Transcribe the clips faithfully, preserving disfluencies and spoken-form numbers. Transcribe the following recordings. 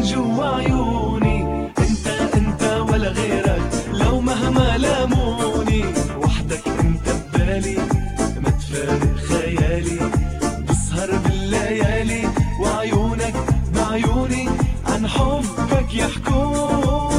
جوا عيوني. انت انت ولا غيرك لو مهما لاموني، وحدك انت ببالي ما تفارق خيالي. بسهر بالليالي وعيونك بعيوني عن حبك يحكوني.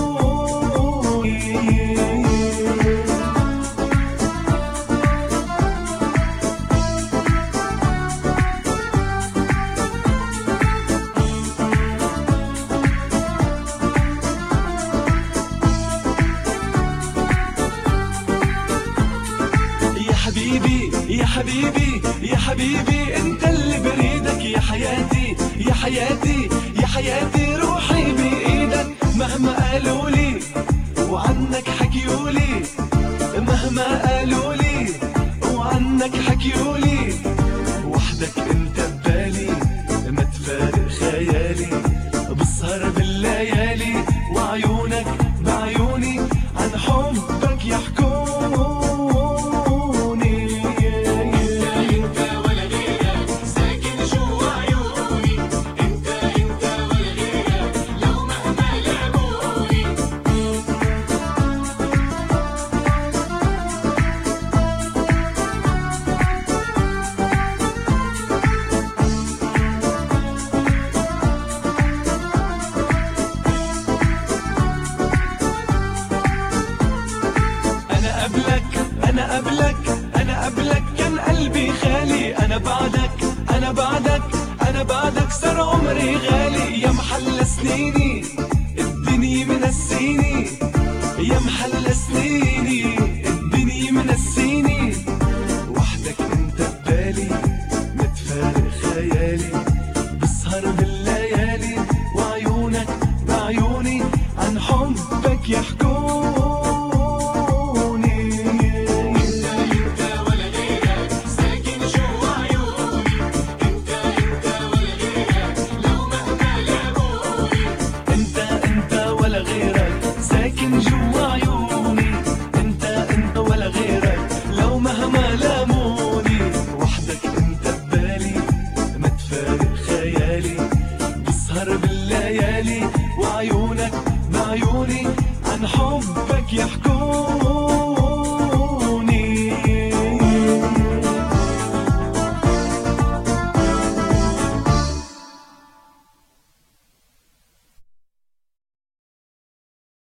حبيبي يا حبيبي يا حبيبي انت اللي بريدك، يا حياتي يا حياتي يا حياتي روحي بايدك. مهما قالوا لي وعنك حكيولي، مهما قالوا لي وعنك حكيولي، وحدك انت ببالي ما تفارق خيالي. بسهر بالليالي وعيونك بعيوني عن حبك يحكوني. أنا قبلك أنا قبلك كان قلبي خالي. أنا بعدك أنا بعدك أنا بعدك صار عمري غالي. يا محل سنيني الدنيا منسيني، يا محل سنيني الدنيا منسيني، وحدك انت ببالي ما تفارق خيالي. بسهر بالليالي وعيونك بعيوني عن حبك يحكوني. ساكن جوا عيوني، انت انت ولا غيرك لو مهما لاموني، وحدك انت ببالي ما تفارق خيالي. بسهر بالليالي وعيونك بعيوني عن حبك يحكوني.